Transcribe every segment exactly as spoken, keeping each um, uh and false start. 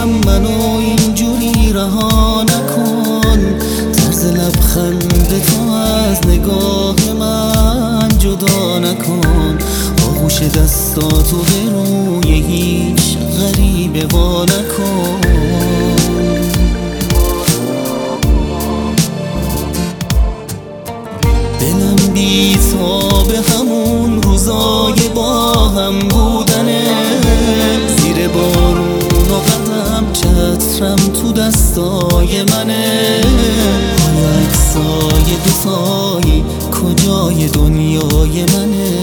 دلم منو اینجوری رها نکن، طرز لبخند تو از نگاه من جدا نکن، آغوش دستاتو به روی هیچ غریبه وا نکن. دلم بی تا به همون روزای با هم بودنه، زیر بارون و قدم چترم تو دستای منه، های اکسای دوتایی کجای دنیای منه.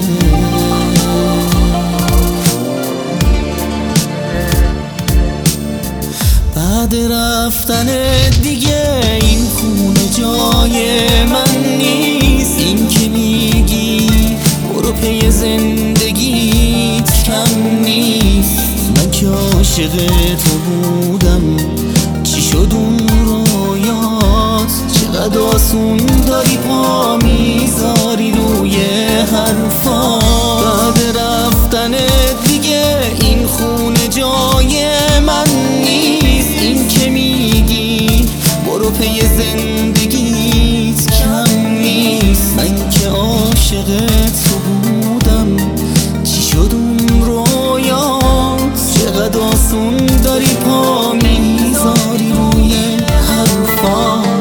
بعد رفتن دیگه این خونه جای من نیست، این که میگی برو پی زندگیت کم نیست. من که عاشق تو بودم چی شد اون رویات، چقدر آسون داری پا میذاری روی حرفات. بعد رفتن دیگه این خونه جای من نیست، این که میگی برو پی زندگیت کم نیست. من که عاشق تو بودم چی شد اون رویات، چقدر آسون داری پا میذاری روی حرفات.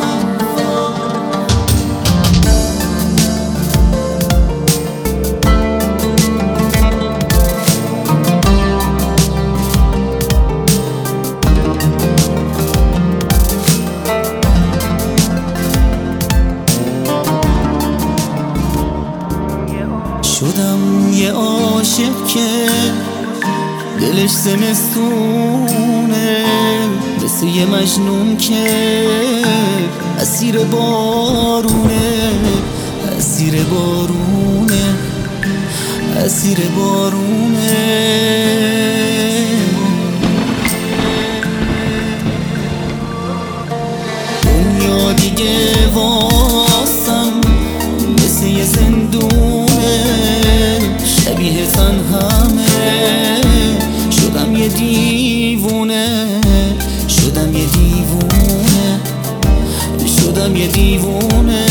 شدم یه عاشق که دلش زمستونه، مثل یه مجنون که اسیر بارونه، اسیر بارونه، اسیر بارونه. دنیا دیگه واسم مثل یه زندونه، شبیه تنهمه، شدم یه دیوونه، شدم یه دیوونه، شدم یه دیوونه.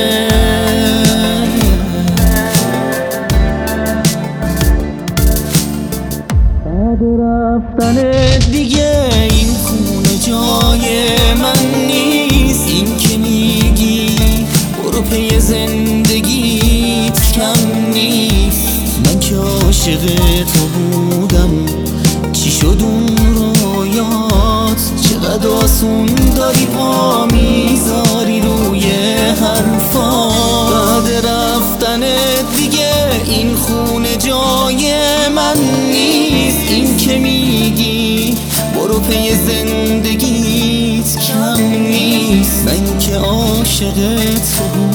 بعد رفتن دیگه این خونه جای من نیست، این که میگی برو پی زندگیت کم نیست. من که عاشق تو بودم چی شد اون رویات، چقدر آسون داری پا میذاری روی حرفات. بعد رفتن دیگه این خونه جای من نیست، این که میگی برو پی زندگیت کم نیست. من که عاشق تو